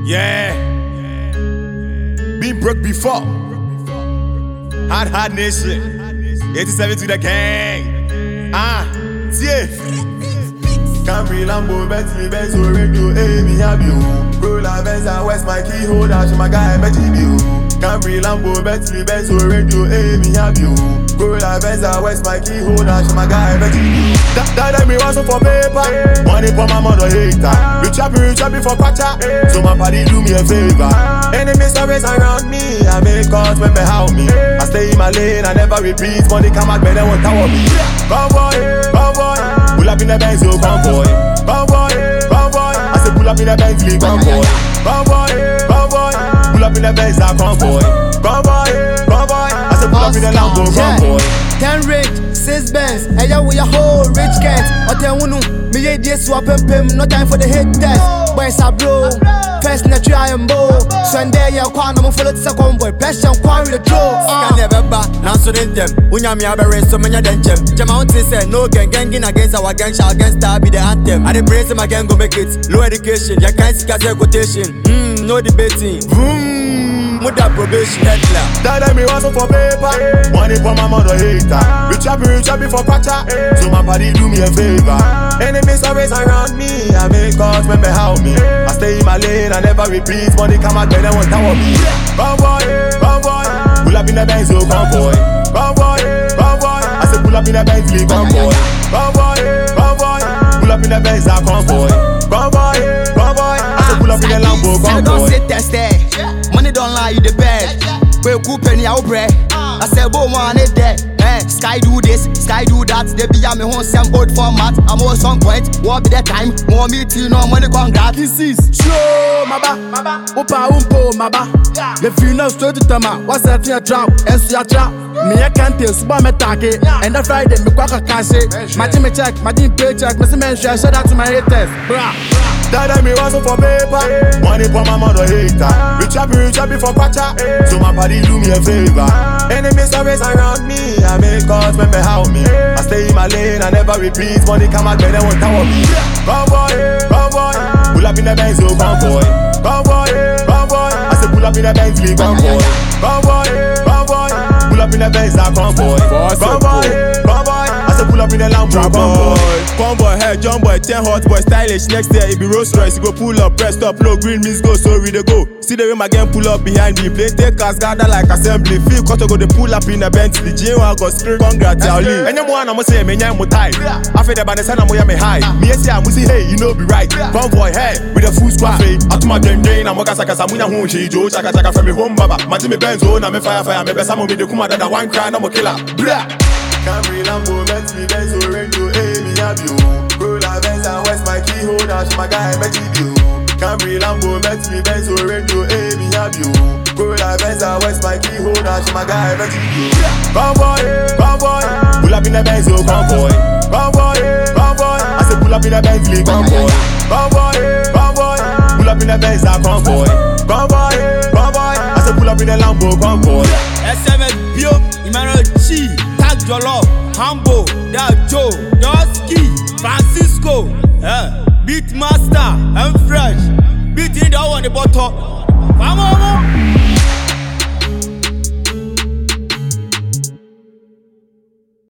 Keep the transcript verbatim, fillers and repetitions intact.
Yeah. Been broke before. Hard, hard nation. eighty-seven to the gang. Ah, yeah. Camry, Lambo, Bentley, Benz, radio, hey, me have you. Roller, Benz, and West, my key holder, show my guy, bet you. Camry, Lambo, Bentley, Benz, radio, hey, me have you. Roller, Benz, and West, my key holder, show my guy, bet you. That, that me want some for paper. Money for my mother hater. Rich happy, rich happy for pacha. So my body do me a favor. Enemies always around me. I make calls when they help me. I stay in my lane, I never repeat. Money come out, but they won't tower me. Convoy, convoy. Pull up in the Benz, yo, convoy. Convoy, convoy. I say pull up in the Bentley, convoy. Convoy, convoy. Pull up in the Benz, I convoy. Convoy, convoy. I say pull up in the Lambo, convoy. Ten rich, six Benz, and yeah, we a whole rich cat. Or ten wunu, me ye this swap and pim, no time for the hit test. Boys are blow, first in the try and bow. Sunday, ya kwan, I'm full of second boy, pressure and quarry the draw. Can never back, now so then them. When you're me, I'll be so many than them. Jamounty said, no gang ganging against our gang, shall against star be the anthem. I didn't praise him again, go make it. Low education, you can't see a quotation. Hmm, no debating. Hmm. Mother probation headler. That me want some for paper. Money for my mother hater. Rich happy, rich happy for pacha. So my body do me a favor. Enemies always around me. I make calls when they help me. I stay in my lane, I never repeat. Money come out, but they won't tower me. Convoy, convoy. Pull up in the Benz, yo, convoy. Convoy, convoy. I say pull up in the Bentley, convoy. Convoy, convoy. Pull up in the Benz, I convoy. Convoy, convoy. I say pull up in the Lambo, convoy. Don't sit there, stay. Money don't lie, you the best. We cool penny out bread. I said, boy, man, it there. Eh, Sky do this, Sky do that. They be a me home some old format. I'm on some point. What be the time? More meeting, no money, congrats. This is show, maba, Opa umpo, maba. The funeral straight to Tama. What's that in a trap? And see a trap. Me, I can't tell Super Metake. And the Friday, me quack a cash. My team check, my team pay check. Mister Mention, shout out to my haters. Bra. That me want some for paper. Money for my mother hater. Rich happy, rich happy for pacha. So my body do me a favor. Enemies always around me. I make calls when they help me. I stay in my lane, I never repeat. Money come out, but they won't tower me. Convoy, convoy. Pull up in the Benz, yo, convoy. Convoy, convoy. I say pull up in the Bentley, convoy. Convoy, convoy. Pull up in the Benz, I convoy. Convoy, convoy. I say pull up in the Lambo, convoy. Convoy, hey, John boy, ten hot boy, stylish. Next year it be Rolls Royce. You go pull up, press stop, no green means go, so we dey go. See the way my gang pull up behind me. Play take cars, gather like assembly. Feel cut to go, they pull up in a Bentley. J-One got screen, congrats, y'all. And them one, I'm say, me nyam mo tight. I feel the banner, I'm me high. Me say, I'm say, hey, you know, be right. Convoy, hey, with a full squad, hey. I to my den den, I'm waka saka samunya hunchi. Joe, chaka chaka from me home, baba. My team, me Benz, oh, na me fire, fire. Me best, I'm me the kuma, that one cry, I'm a killer. Blah. Camry, Lambo, Bentley, Benz, radio, hey, me have you. Roller, Benz, and West, my key holder, show my guy, bet you. Camry, Lambo, Bentley, Benz, radio, hey, me have you. Roller, Benz, and West, my key holder, show my guy, bet you. Convoy, convoy. Pull up in the Benz, yo, convoy. Convoy, convoy. I say pull up in the Bentley, convoy. Convoy, convoy. Pull up in the Benz, I convoy. Convoy, convoy. I say pull up in the Lambo, convoy. S M S Bio, Emmanuel Chi, Tag Jolo, Hambo, Da Joe, Dosky, Francisco, eh, Beatmaster, and Fresh. Beat in the one the bottom. Vamos!